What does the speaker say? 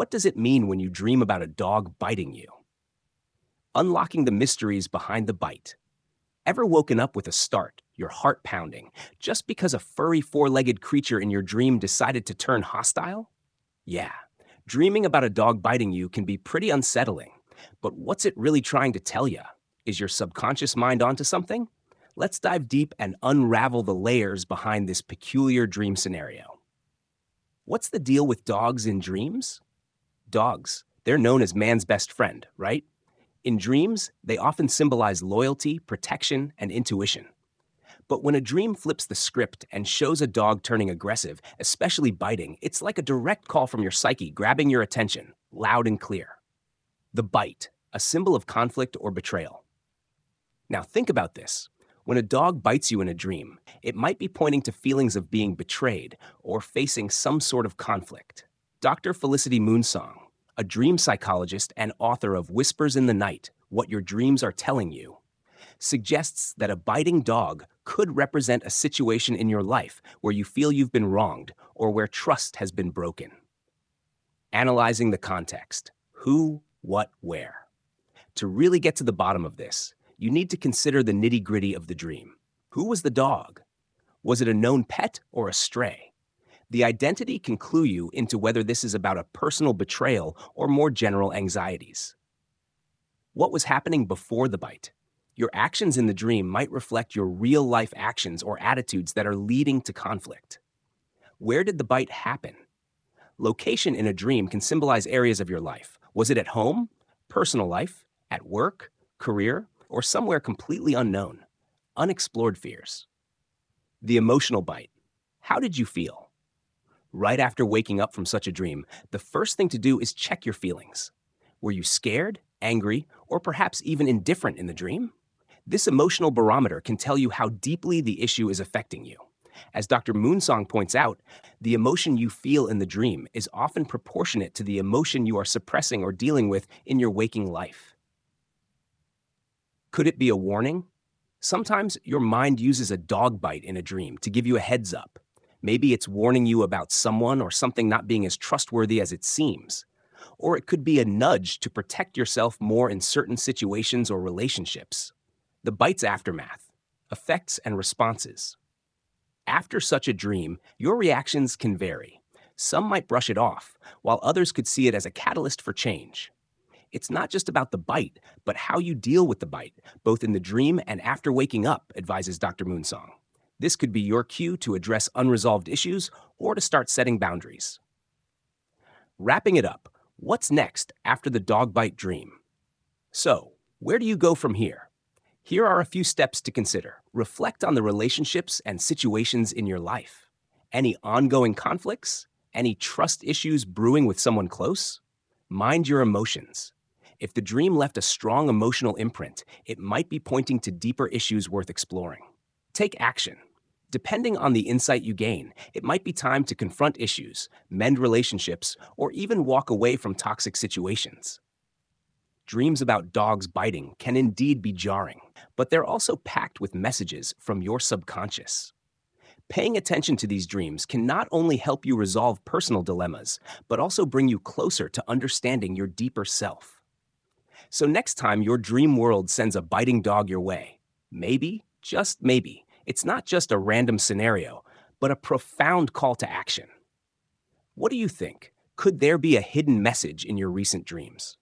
what does it mean when you dream about a dog biting you? Unlocking the mysteries behind the bite. Ever woken up with a start, your heart pounding, just because a furry four-legged creature in your dream decided to turn hostile? Yeah, dreaming about a dog biting you can be pretty unsettling. But what's it really trying to tell you? Is your subconscious mind onto something? Let's dive deep and unravel the layers behind this peculiar dream scenario. What's the deal with dogs in dreams? Dogs, they're known as man's best friend, right? In dreams, they often symbolize loyalty, protection, and intuition. But when a dream flips the script and shows a dog turning aggressive, especially biting, it's like a direct call from your psyche grabbing your attention, loud and clear. The bite, a symbol of conflict or betrayal. Now think about this. When a dog bites you in a dream, it might be pointing to feelings of being betrayed or facing some sort of conflict. Dr. Felicity Moonsong, a dream psychologist and author of Whispers in the Night, What Your Dreams Are Telling You, suggests that a biting dog could represent a situation in your life where you feel you've been wronged or where trust has been broken. Analyzing the context: who, what, where. To really get to the bottom of this, you need to consider the nitty-gritty of the dream. Who was the dog? Was it a known pet or a stray? The identity can clue you into whether this is about a personal betrayal or more general anxieties. What was happening before the bite? Your actions in the dream might reflect your real-life actions or attitudes that are leading to conflict. Where did the bite happen? Location in a dream can symbolize areas of your life. Was it at home, personal life, at work, career, or somewhere completely unknown? Unexplored fears. The emotional bite. How did you feel? Right after waking up from such a dream, the first thing to do is check your feelings. Were you scared, angry, or perhaps even indifferent in the dream? This emotional barometer can tell you how deeply the issue is affecting you. As Dr. Moonsong points out, the emotion you feel in the dream is often proportionate to the emotion you are suppressing or dealing with in your waking life. Could it be a warning? Sometimes your mind uses a dog bite in a dream to give you a heads up. Maybe it's warning you about someone or something not being as trustworthy as it seems. Or it could be a nudge to protect yourself more in certain situations or relationships. The bite's aftermath, effects and responses. After such a dream, your reactions can vary. Some might brush it off, while others could see it as a catalyst for change. It's not just about the bite, but how you deal with the bite, both in the dream and after waking up, advises Dr. Moonsong. This could be your cue to address unresolved issues or to start setting boundaries. Wrapping it up, what's next after the dog bite dream? So, where do you go from here? Here are a few steps to consider. Reflect on the relationships and situations in your life. Any ongoing conflicts? Any trust issues brewing with someone close? Mind your emotions. If the dream left a strong emotional imprint, it might be pointing to deeper issues worth exploring. Take action. Depending on the insight you gain, it might be time to confront issues, mend relationships, or even walk away from toxic situations. Dreams about dogs biting can indeed be jarring, but they're also packed with messages from your subconscious. Paying attention to these dreams can not only help you resolve personal dilemmas, but also bring you closer to understanding your deeper self. So next time your dream world sends a biting dog your way, maybe, just maybe, it's not just a random scenario, but a profound call to action. What do you think? Could there be a hidden message in your recent dreams?